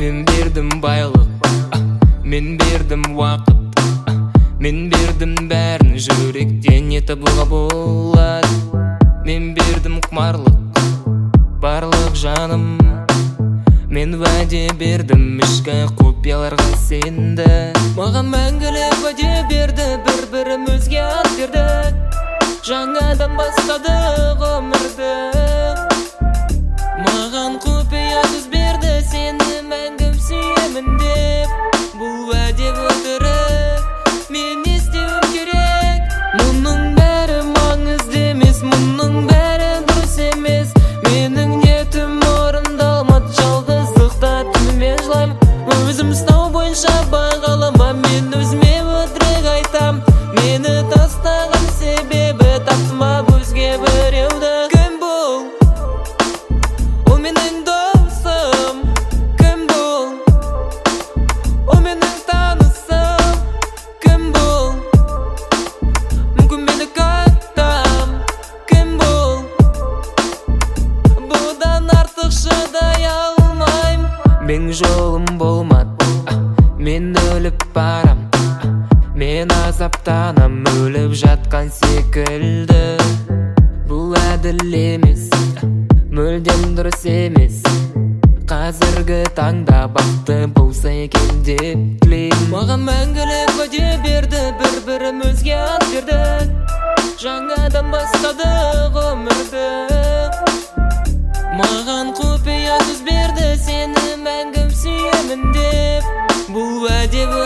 Men berdim байлык, men berdim вакыт, men berdim бәрін жүректен не табуға болады. Men бердім құмарлық, барлық жаным. Мен уәде бердім, ішкі құпияларға сенді. Маған мәңгілік уәде берді, бір-бірімізге ат бердік. Жаңадан бастадық өмірді. Маған құпия сөз берді, сені мәңгім сүйемін деп. Бұл уәде өтірік, мен не істеуім керек? Мұның бәрі маңызды емес, мұның бәрі дұрыс емес. Менің ниетім орындалмады, жалғыздықта түнімен жылаймын. Өзім ұстау бойынша бағалама, мен өзіме өтірік айтам. Мені тастаған себебі таптыма өзге біреуді. Кім бұл? Ол менің досым. Кім бұл? Ол менің танысым. Кім бұл? Мүмкін мені каттам. Кім бұл? Бұдан артық шыдай алмайм. Мен жолым болмады, мен өліп барам. Мен азаптанам, өліп жатқан секілді. Бұл әділ емес, мүлдем дұрыс емес. Қазіргі таңда бақытты болса екен деп тілеймін. Маған мәңгілік уәде берді, бір-бірімізге ат бердік. Жаңадан бастадық өмірді. Маған құпия сөз берді, сені мәңгім сүйемін деп. Бұл уәде